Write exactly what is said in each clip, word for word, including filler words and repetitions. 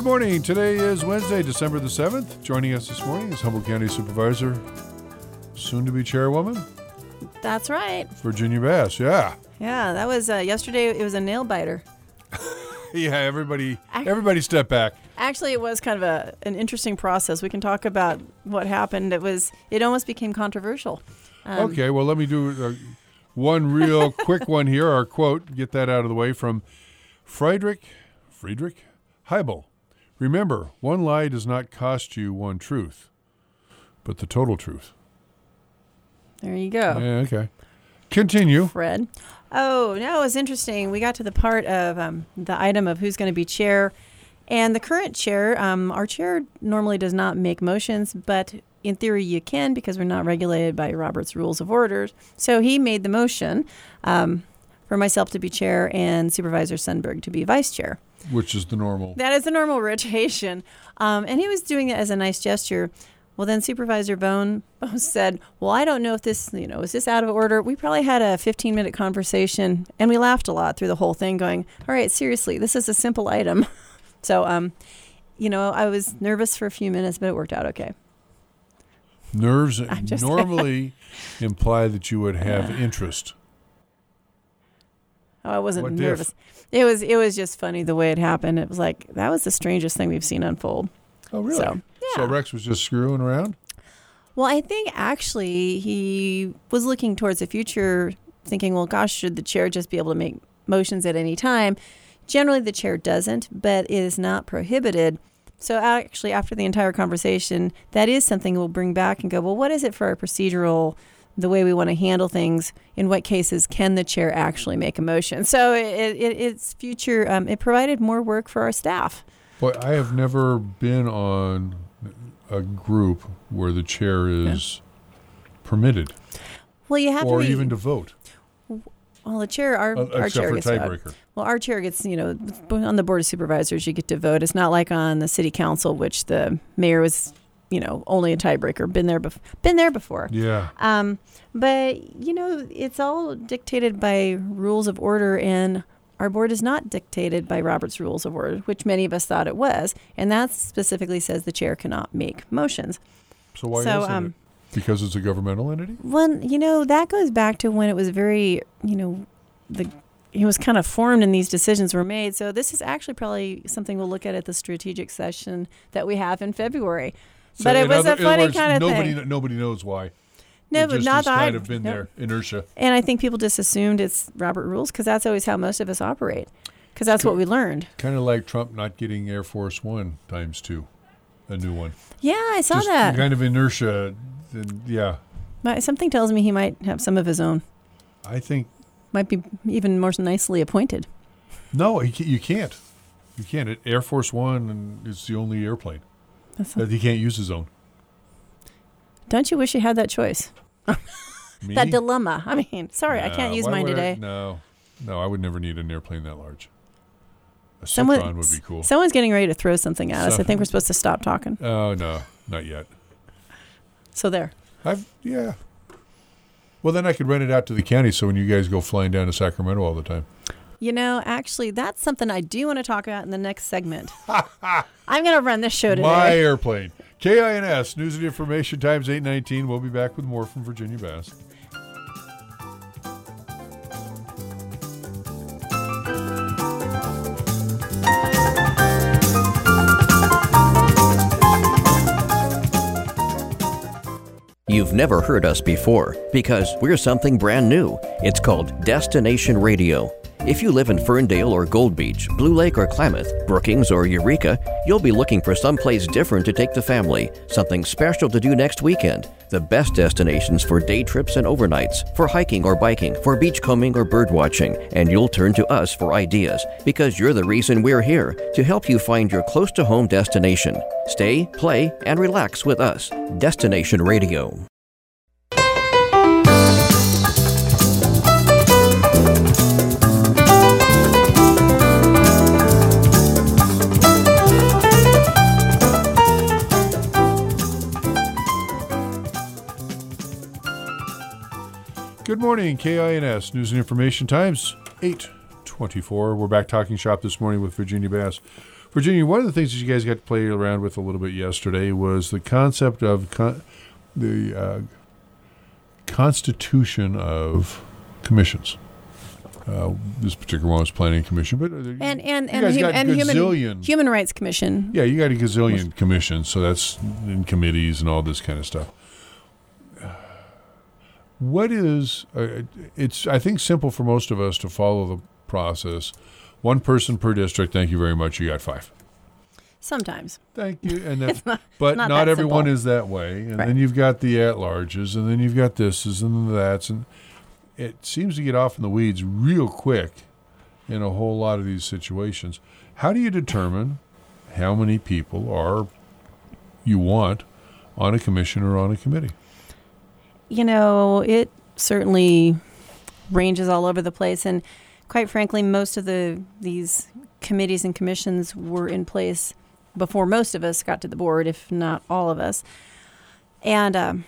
Good morning. Today is Wednesday, December the seventh. Joining us this morning is Humboldt County Supervisor, soon-to-be Chairwoman. That's right. Virginia Bass, yeah. Yeah, that was uh, yesterday. It was a nail biter. Yeah, everybody everybody step back. Actually, it was kind of a an interesting process. We can talk about what happened. It was it almost became controversial. Um, Okay, well, let me do uh, one real quick one here. Our quote, get that out of the way, from Friedrich, Friedrich Heibel. Remember, one lie does not cost you one truth, but the total truth. There you go. Yeah, okay. Continue. Fred. Oh, no, it was interesting. We got to the part of um, the item of who's going to be chair. And the current chair, um, our chair normally does not make motions, but in theory you can because we're not regulated by Robert's Rules of Order. So he made the motion um, for myself to be chair and Supervisor Sundberg to be vice chair. Which is the normal. That is the normal rotation. Um, and he was doing it as a nice gesture. Well, then Supervisor Bone said, well, I don't know if this, you know, is this out of order? We probably had a fifteen-minute conversation, and we laughed a lot through the whole thing going, all right, seriously, this is a simple item. So, um, you know, I was nervous for a few minutes, but it worked out okay. Nerves normally imply that you would have uh, interest. Oh, I wasn't What nervous. diff? It was it was just funny the way it happened. It was like, that was the strangest thing we've seen unfold. Oh, really? So, yeah. So Rex was just screwing around? Well, I think actually he was looking towards the future, thinking, well, gosh, should the chair just be able to make motions at any time? Generally, the chair doesn't, but it is not prohibited. So actually, after the entire conversation, that is something we'll bring back and go, well, what is it for our procedural, the way we want to handle things? In what cases can the chair actually make a motion? So it, it, it's future, um, it provided more work for our staff. Boy, I have never been on a group where the chair is yeah. permitted. Well, you have or to be, even to vote. Well, the chair, our, uh, our chair for gets tiebreaker. vote. Well, our chair gets, you know, on the Board of Supervisors, you get to vote. It's not like on the City Council, which the mayor was, you know, only a tiebreaker. Been there, bef- been there before. Yeah. Um, but you know, it's all dictated by rules of order, and our board is not dictated by Robert's Rules of Order, which many of us thought it was, and that specifically says the chair cannot make motions. So why so, isn't um, it? Because it's a governmental entity? Well, you know, that goes back to when it was very, you know, the it was kind of formed and these decisions were made. So this is actually probably something we'll look at at the strategic session that we have in February. So but it was other, a funny words, kind of nobody, thing. Nobody knows why. No, it but just not has that kind I, of been no. there, inertia. And I think people just assumed it's Robert Rules because that's always how most of us operate. Because that's what we learned. Kind of like Trump not getting Air Force One times two, a new one. Yeah, I saw just that. Kind of inertia, and yeah. But something tells me he might have some of his own. I think. Might be even more nicely appointed. No, he can't, you can't. You can't. It, Air Force One is the only airplane That's that he can't use his own. Don't you wish you had that choice? Me? That dilemma. I mean, sorry, no, I can't use why mine would today. I, no, no, I would never need an airplane that large. A Someone, Citron would be cool. Someone's getting ready to throw something at us. I think we're supposed to stop talking. Oh, no, not yet. So there. I've yeah. Well, then I could rent it out to the county so when you guys go flying down to Sacramento all the time. You know, actually, that's something I do want to talk about in the next segment. I'm going to run this show today. My airplane. K I N S, News and Information Times eight nineteen. We'll be back with more from Virginia Bass. You've never heard us before because we're something brand new. It's called Destination Radio. If you live in Ferndale or Gold Beach, Blue Lake or Klamath, Brookings or Eureka, you'll be looking for someplace different to take the family, something special to do next weekend. The best destinations for day trips and overnights, for hiking or biking, for beachcombing or birdwatching, and you'll turn to us for ideas because you're the reason we're here, to help you find your close-to-home destination. Stay, play, and relax with us. Destination Radio. Good morning, K I N S, News and Information Times, eight twenty-four. We're back talking shop this morning with Virginia Bass. Virginia, one of the things that you guys got to play around with a little bit yesterday was the concept of con- the uh, constitution of commissions. Uh, this particular one was planning commission, but uh, And and you and, guys hum- got and gazillion. human human rights commission. Yeah, you got a gazillion commissions, so that's in committees and all this kind of stuff. What is uh, it's? I think simple for most of us to follow the process. One person per district. Thank you very much. You got five. Sometimes. Thank you. And that, not- but not not that everyone simple. is that way. And Right. then you've got the at-larges, and then you've got thises and the that's, and it seems to get off in the weeds real quick in a whole lot of these situations. How do you determine how many people are you want on a commission or on a committee? You know, it certainly ranges all over the place, and quite frankly, most of the these committees and commissions were in place before most of us got to the board, if not all of us. And um,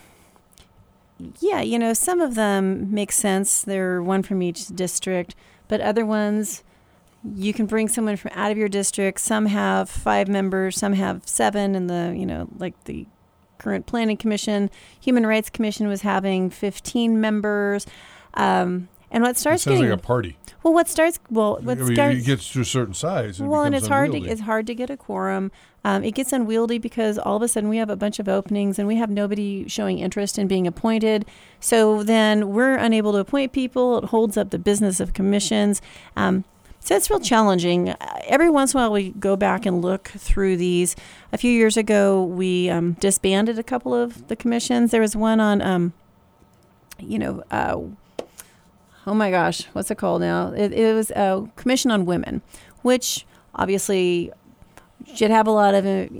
yeah, you know, some of them make sense. They're one from each district, but other ones, you can bring someone from out of your district. Some have five members, some have seven, and the, you know, like the current planning commission, Human Rights Commission was having fifteen members. Um, and what It starts sounds getting like a party. well, what starts well, what I mean, starts it gets to a certain size. It well, and becomes it's hard to unwieldy. it's hard to get a quorum. Um, it gets unwieldy because all of a sudden we have a bunch of openings and we have nobody showing interest in being appointed. So then we're unable to appoint people. It holds up the business of commissions. Um, so it's real challenging. Uh, Every once in a while we go back and look through these. A few years ago we um, disbanded a couple of the commissions. There was one on, um, you know, uh, oh my gosh, what's it called now? It, it was a Commission on Women, which obviously should have a lot of, uh,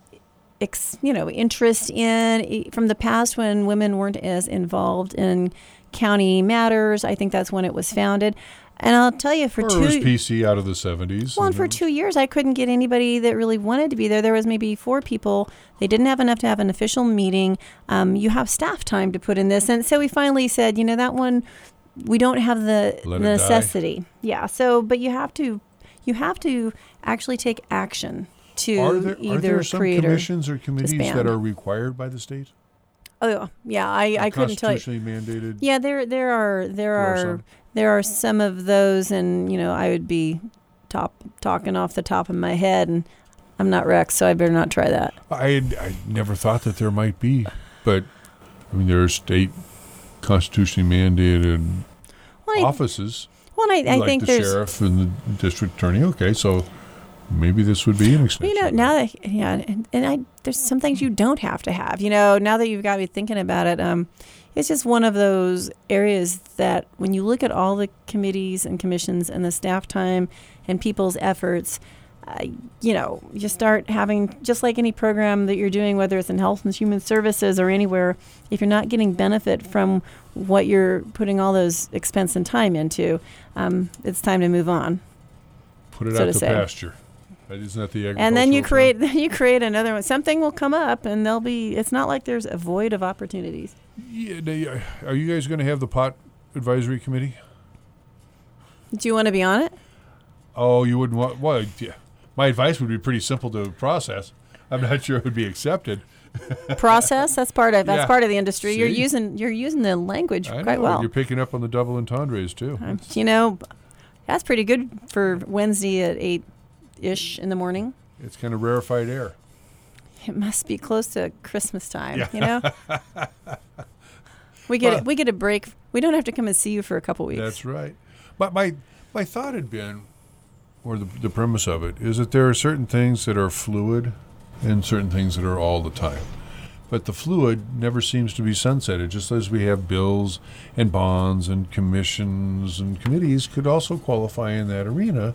ex, you know, interest in from the past when women weren't as involved in county matters. I think that's when it was founded. And I'll tell you, for or two, it was P C out of the seventies. well, and for two years, I couldn't get anybody that really wanted to be there. There was maybe four people. They didn't have enough to have an official meeting. Um, you have staff time to put in this, and so we finally said, you know, that one. We don't have the Let it necessity. Yeah. So, but you have to, you have to actually take action to Are there, either are there some create or. commissions or committees disband. that are required by the state? Oh yeah, I, I couldn't tell you. Constitutionally mandated? Yeah, there there are there There are are some. there are some of those, and you know I would be top talking off the top of my head, and I'm not Rex, so I better not try that. I had, I never thought that there might be, but I mean there are state constitutionally mandated Well, I, offices well, I, I like think the there's. sheriff and the district attorney. Okay, so maybe this would be an extension. You know, of now that. that yeah, and, and I there's some things you don't have to have. You know, now that you've got me thinking about it, um, it's just one of those areas that when you look at all the committees and commissions and the staff time and people's efforts, uh, you know, you start having just like any program that you're doing, whether it's in health and human services or anywhere, if you're not getting benefit from what you're putting all those expense and time into, um, it's time to move on. Put it so out to to say. pasture. That isn't that the And then you agricultural create term? then you create another one. Something will come up, and there'll be. It's not like there's a void of opportunities. Yeah, they, uh, are you guys going to have the pot advisory committee? Do you want to be on it? Oh, you wouldn't want. Well, yeah. My advice would be pretty simple to process. I'm not sure it would be accepted. Process. That's part of that's Yeah. part of the industry. You're See? using you're using the language I quite know, well. You're picking up on the double entendres too. Um, you know, that's pretty good for Wednesday at eight ish in the morning. It's kind of rarefied air. It must be close to Christmas time. Yeah. You know. We get Well- we get a break. We don't have to come and see you for a couple weeks. That's right. But my my thought had been, or the, the premise of it, is that there are certain things that are fluid and certain things that are all the time. But the fluid never seems to be sunsetted, just as we have bills and bonds and commissions and committees could also qualify in that arena.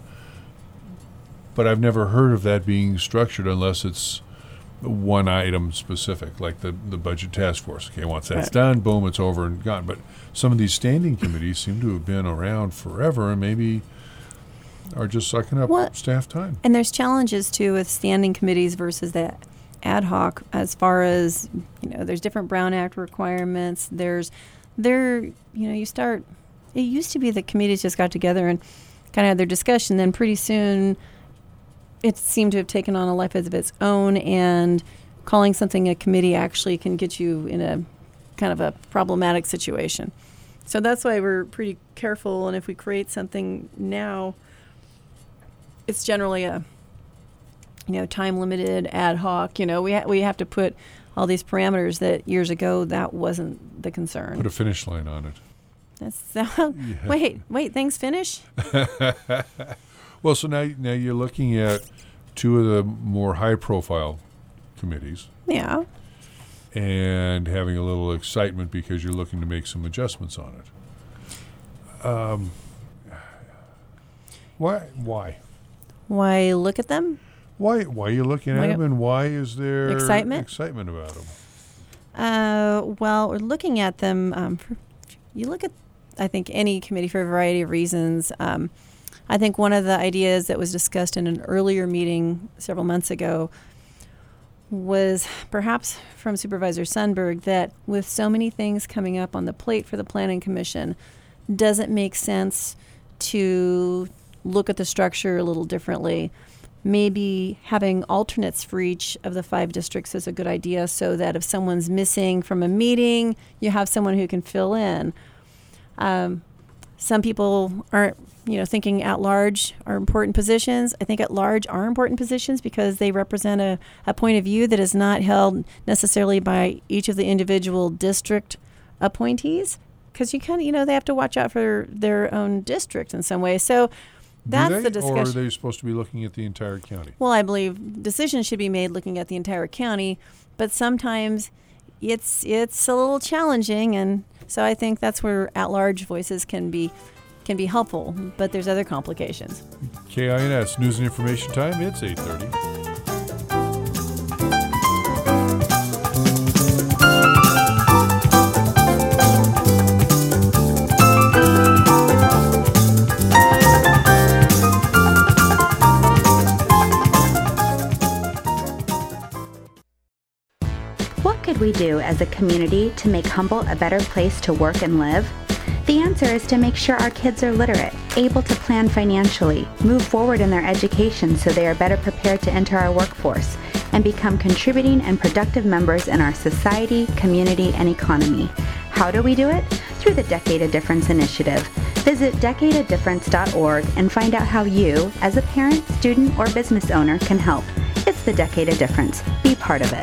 But I've never heard of that being structured unless it's one item specific, like the, the budget task force. Okay, once that's Right. done, boom, it's over and gone. But some of these standing committees seem to have been around forever and maybe are just sucking up What- staff time. And there's challenges too with standing committees versus the ad hoc, as far as, you know, there's different Brown Act requirements. There's, there, you know, you start, it used to be that committees just got together and kind of had their discussion. Then pretty soon it seemed to have taken on a life of its own, and calling something a committee actually can get you in a kind of a problematic situation. So that's why we're pretty careful, and if we create something now, it's generally a, you know, time-limited, ad hoc. You know, we ha- we have to put all these parameters that years ago that wasn't the concern. Put a finish line on it. That's uh, Yeah. Wait, wait, things finish? Well, so now now you're looking at two of the more high-profile committees Yeah. and having a little excitement because you're looking to make some adjustments on it. Um, why? Why? Why look at them? Why? Why are you looking Why- at them, and why is there Excitement? excitement about them? Uh, well, we're looking at them. Um, for, you look at, I think, any committee for a variety of reasons. Um, I think one of the ideas that was discussed in an earlier meeting several months ago was perhaps from Supervisor Sundberg that with so many things coming up on the plate for the Planning Commission, does it make sense to look at the structure a little differently? Maybe having alternates for each of the five districts is a good idea, so that if someone's missing from a meeting, you have someone who can fill in. Um, some people aren't, you know, thinking at large are important positions. I think at large are important positions because they represent a, a point of view that is not held necessarily by each of the individual district appointees, because you kind of, you know, they have to watch out for their own district in some way. So that's Do they, the discussion. or are they supposed to be looking at the entire county? Well, I believe decisions should be made looking at the entire county, but sometimes it's it's a little challenging, and so I think that's where at-large voices can be can be helpful. But there's other complications. K I N S News and Information Time. It's eight thirty. What could we do as a community to make Humboldt a better place to work and live? The answer is to make sure our kids are literate, able to plan financially, move forward in their education so they are better prepared to enter our workforce, and become contributing and productive members in our society, community, and economy. How do we do it? Through the Decade of Difference initiative. Visit decade of difference dot org and find out how you, as a parent, student, or business owner, can help. It's the Decade of Difference. Be part of it.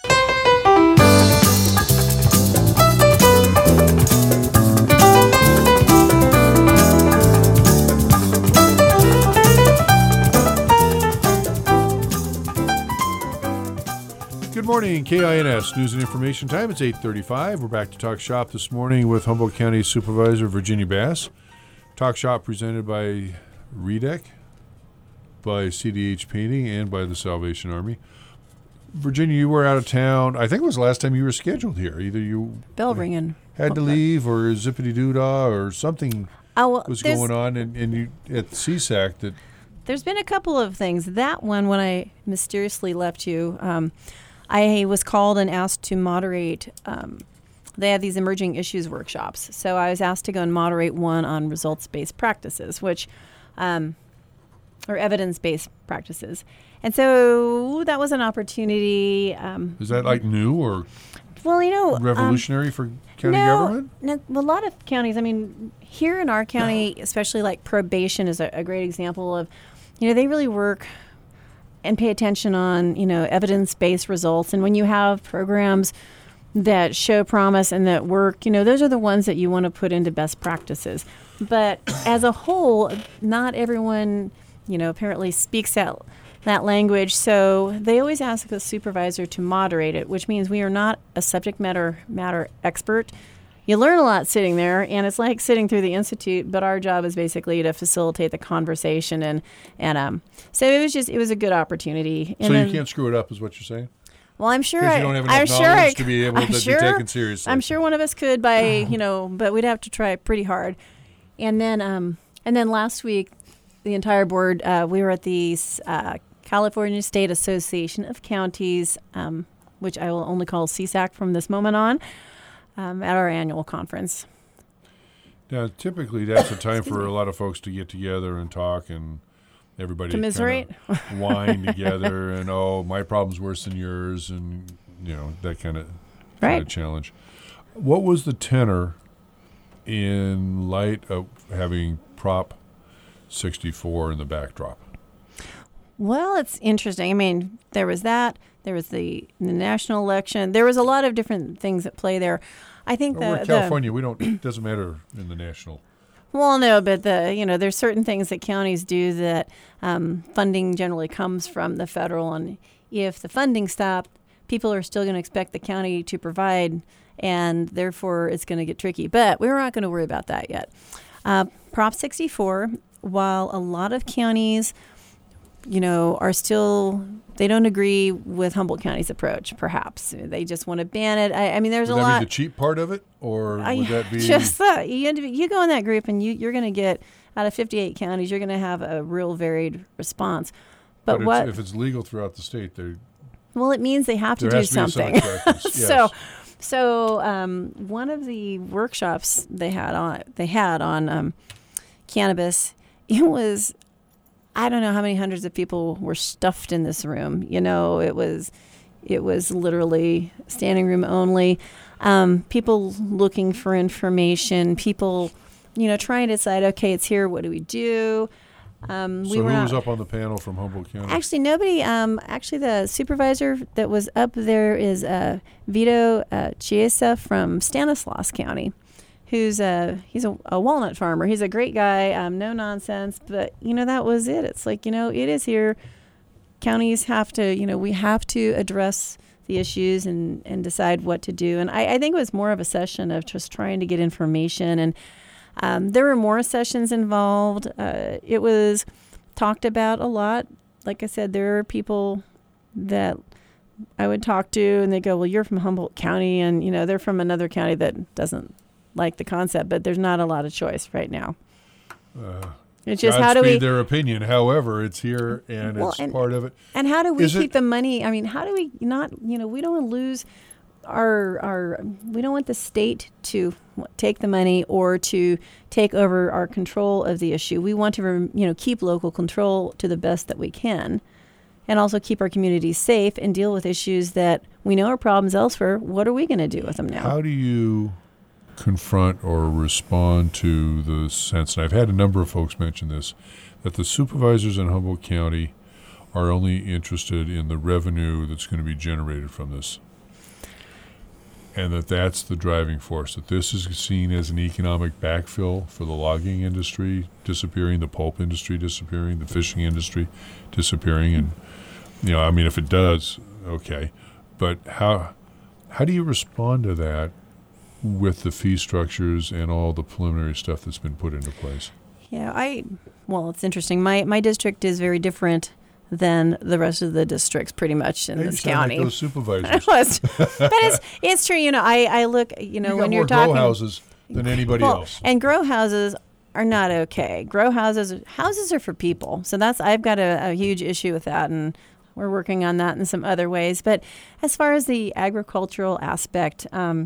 Good morning, K I N S News and Information Time. It's eight thirty-five. We're back to Talk Shop this morning with Humboldt County Supervisor Virginia Bass. Talk Shop presented by R E D E C, by C D H Painting, and by the Salvation Army. Virginia, you were out of town. I think it was the last time you were scheduled here. Either you Bell ringing. had to leave, or zippity-doo-dah, or something Oh, well, was there's- going on and, and you at C S A C that There's been a couple of things. That one, when I mysteriously left you, um, I was called and asked to moderate. Um, they have these emerging issues workshops. So I was asked to go and moderate one on results-based practices, which, um, or evidence-based practices. And so that was an opportunity. Um, is that like new or well, you know, um, revolutionary for county no, government? No, a lot of counties, I mean, here in our county, especially like probation is a, a great example of, you know, they really work and pay attention on, you know, evidence-based results. And when you have programs that show promise and that work, you know, those are the ones that you want to put into best practices. But as a whole, not everyone, you know, apparently speaks that that language. So they always ask the supervisor to moderate it, which means we are not a subject matter matter expert. You learn a lot sitting there, and it's like sitting through the institute, but our job is basically to facilitate the conversation. And, and um, so it was just, it was a good opportunity. And So then, you can't screw it up is what you're saying? well, I'm sure Because I, you don't have enough I'm sure knowledge I, to be able I'm to sure, be taken seriously. I'm sure one of us could by, you know, but we'd have to try pretty hard. And then, um, and then last week, the entire board, uh, we were at the uh, California State Association of Counties, um, which I will only call C S A C from this moment on, um, at our annual conference. Now, typically that's a time for a lot of folks to get together and talk and everybody commiserate, kinda whine together, and oh, my problem's worse than yours, and you know that kind of right. challenge. What was the tenor in light of having Prop sixty-four in the backdrop? Well, it's interesting. I mean, there was that. There was the, the national election. There was a lot of different things at play there. I think well, the, we're in California. The, we don't. It doesn't matter in the national. Well, no, but the you know there's certain things that counties do that um, funding generally comes from the federal, and if the funding stopped, people are still going to expect the county to provide, and therefore it's going to get tricky. But we're not going to worry about that yet. Uh, Prop sixty-four, while a lot of counties, you know, are still, they don't agree with Humboldt County's approach, perhaps. They just want to ban it. I, I mean, there's would a that lot. Be the cheap part of it, or I, would that be? Just that. You, you go in that group and you, you're going to get, out of fifty-eight counties, you're going to have a real varied response. But, but what? It's, if it's legal throughout the state, there. Well, it means they have to there do has to something. Be some yes. so, so um, one of the workshops they had on, they had on um, cannabis, it was, I don't know how many hundreds of people were stuffed in this room. You know, it was, it was literally standing room only. Um, people looking for information. People, you know, trying to decide. Okay, it's here. What do we do? Um, so we who were not, was up on the panel from Humboldt County? Actually, nobody. Um, actually, the supervisor that was up there is uh, Vito uh, Chiesa from Stanislaus County, who's a he's a, a walnut farmer. He's a great guy, um, no nonsense. But you know that was it. It's like you know it is here. Counties have to you know we have to address the issues and, and decide what to do. And I, I think it was more of a session of just trying to get information. And um, there were more sessions involved. Uh, it was talked about a lot. Like I said, there are people that I would talk to and they go, well, you're from Humboldt County. And, you know, they're from another county that doesn't like the concept, but there's not a lot of choice right now. Uh, it's just how do we their opinion. However, it's here and well, it's and, part of it. And how do we Is keep it, the money? I mean, how do we not, you know, we don't want to lose our, our, we don't want the state to take the money or to take over our control of the issue. We want to, you know, keep local control to the best that we can and also keep our communities safe and deal with issues that we know are problems elsewhere. What are we going to do with them now? How do you confront or respond to the sense, and I've had a number of folks mention this, that the supervisors in Humboldt County are only interested in the revenue that's going to be generated from this, and that that's the driving force, that this is seen as an economic backfill for the logging industry disappearing, the pulp industry disappearing, the fishing industry disappearing, and you know, I mean, if it does, okay, but how how do you respond to that with the fee structures and all the preliminary stuff that's been put into place? Yeah, I, well, it's interesting. My my district is very different than the rest of the districts pretty much in hey, this you sound county. Like those supervisors. But it's it's true, you know, I, I look, you know, you got when more you're talking. grow houses than anybody well, else. And grow houses are not okay. Grow houses, houses are for people. So that's, I've got a, a huge issue with that, and we're working on that in some other ways. But as far as the agricultural aspect, um,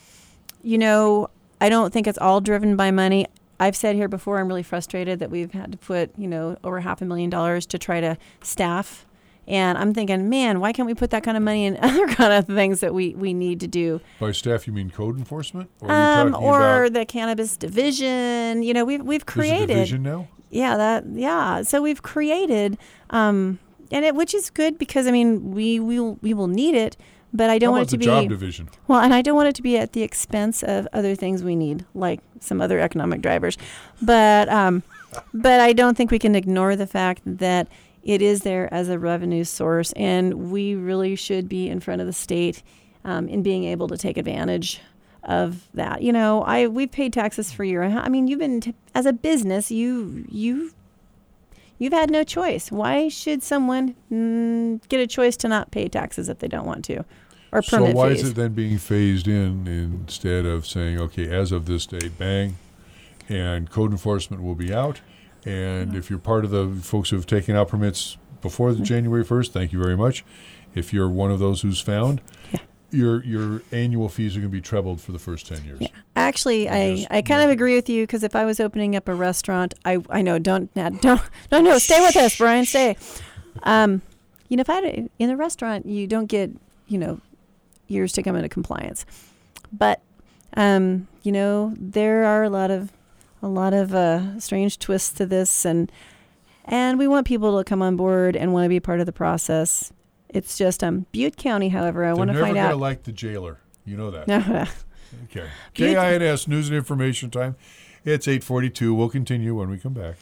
you know, I don't think it's all driven by money. I've said here before, I'm really frustrated that we've had to put, you know, over half a million dollars to try to staff. And I'm thinking, man, why can't we put that kind of money in other kind of things that we, we need to do? By staff, you mean code enforcement? Or, are um, you talking or about the cannabis division. You know, we've we've there's created. a division now? Yeah, that yeah. So we've created, um, and it which is good because I mean we we will, we will need it. But I don't How want about it to the be job division? Well, and I don't want it to be at the expense of other things we need, like some other economic drivers. But um, but I don't think we can ignore the fact that it is there as a revenue source, and we really should be in front of the state um, in being able to take advantage of that. You know, I we've paid taxes for a year. I mean, you've been t- as a business, you you. You've had no choice. Why should someone mm, get a choice to not pay taxes if they don't want to? Or permit so why fees? is it then being phased in instead of saying, okay, as of this date, bang, and code enforcement will be out, and mm-hmm. if you're part of the folks who have taken out permits before the mm-hmm. January first, thank you very much. If you're one of those who's found, yeah. your your annual fees are going to be trebled for the first ten years. Yeah. Actually, I, Just- I kind of agree with you because if I was opening up a restaurant, I I know don't don't no no stay with us, Brian, stay. Um, you know, if I had a, in a restaurant, you don't get you know years to come into compliance, but um, you know there are a lot of a lot of uh, strange twists to this, and and we want people to come on board and want to be part of the process. It's just um, Butte County, however, I want to find They're never out. going to like the jailer. You know that. No. Okay. K I N S News and Information Time. It's eight forty-two. We'll continue when we come back.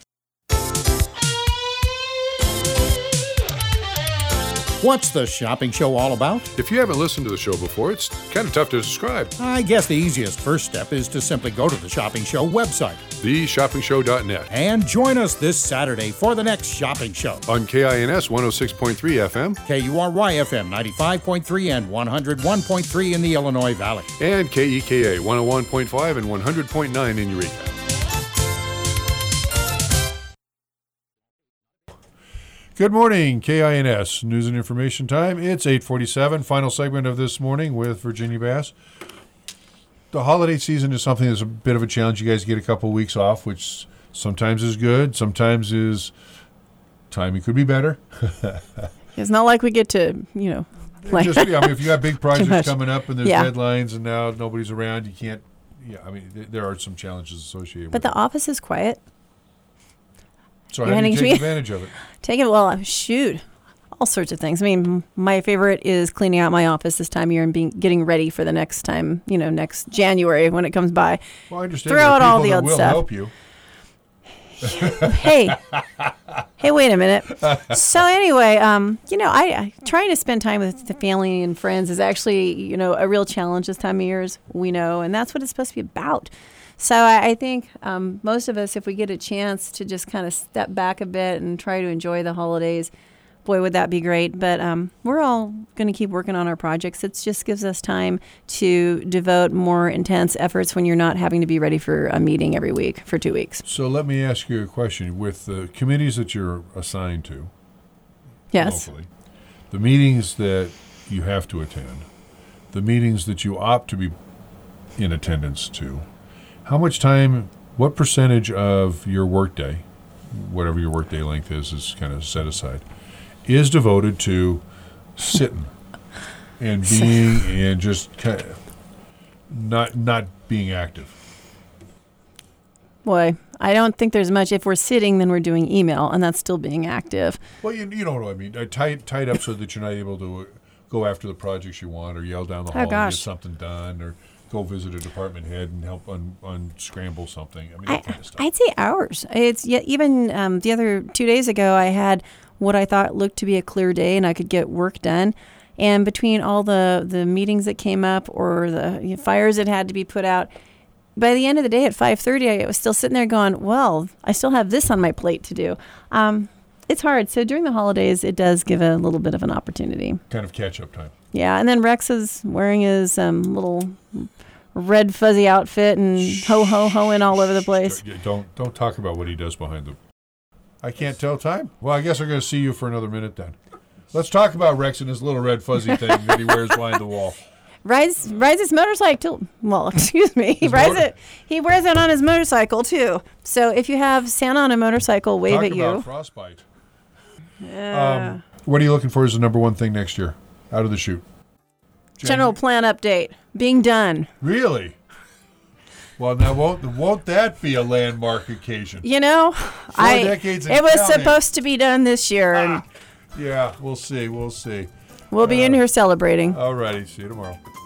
What's the shopping show all about? If you haven't listened to the show before, it's kind of tough to describe. I guess the easiest first step is to simply go to the Shopping Show website the shopping show dot net. and join us this Saturday for the next shopping show. On K I N S one oh six point three F M K U R Y F M ninety-five point three and one oh one point three in the Illinois Valley. and K E K A one oh one point five and one hundred point nine in Eureka. Good morning, K I N S News and Information Time. It's eight forty-seven, final segment of this morning with Virginia Bass. The holiday season is something that's a bit of a challenge. You guys get a couple of weeks off, which sometimes is good, sometimes is timing could be better. It's not like we get to, you know, like Just, yeah, I mean, if you got big projects much. coming up and there's Yeah. deadlines and now nobody's around, you can't. Yeah, I mean, th- there are some challenges associated but with the office is quiet. it. So you're how do you handing take to me- advantage of it? Take it well, shoot, all sorts of things. I mean, my favorite is cleaning out my office this time of year and being getting ready for the next time, you know, next January when it comes by. Well, I understand Throw there are out all people the that old will stuff. help you. Hey, hey, wait a minute. So anyway, um, you know, I, I trying to spend time with the family and friends is actually, you know, a real challenge this time of year, as we know, and that's what it's supposed to be about. So I, I think um, most of us, if we get a chance to just kind of step back a bit and try to enjoy the holidays, boy, would that be great. But um, we're all going to keep working on our projects. It just gives us time to devote more intense efforts when you're not having to be ready for a meeting every week for two weeks. So let me ask you a question. With the committees that you're assigned to Yes. locally, the meetings that you have to attend, the meetings that you opt to be in attendance to, how much time, what percentage of your workday, whatever your workday length is, is kind of set aside, is devoted to sitting and being and just kind of not not being active? Boy, I don't think there's much. If we're sitting, then we're doing email, and that's still being active. Well, you, you know what I mean. Uh, tied tied up so that you're not able to uh, go after the projects you want, or yell down the Oh, hall and get gosh. something done, or go visit a department head and help un, unscramble something. I mean, that I, kind of stuff. I'd say hours. It's yeah, even um, the other two days ago, I had what I thought looked to be a clear day, and I could get work done. And between all the, the meetings that came up or the you know, fires that had to be put out, by the end of the day at five thirty, I was still sitting there going, well, I still have this on my plate to do. Um, it's hard. So during the holidays, it does give a little bit of an opportunity. Kind of catch up time. Yeah, and then Rex is wearing his um, little red fuzzy outfit and ho ho hoing all over the place. Don't, don't don't talk about what he does behind the. I can't tell time. Well, I guess I'm going to see you for another minute then. Let's talk about Rex and his little red fuzzy thing that he wears behind the wall. Rides rides his motorcycle. Well, excuse me. He His rides motor- it. He wears it on his motorcycle too. So if you have Santa on a motorcycle, wave Talk at about you. frostbite. Yeah. Um, what are you looking for as the number one thing next year out of the chute? General plan update being done. Really? Well, now won't won't that be a landmark occasion? You know, Four I decades and it was counting. supposed to be done this year, and Yeah, we'll see. We'll see. we'll be in here celebrating. All righty. See you tomorrow.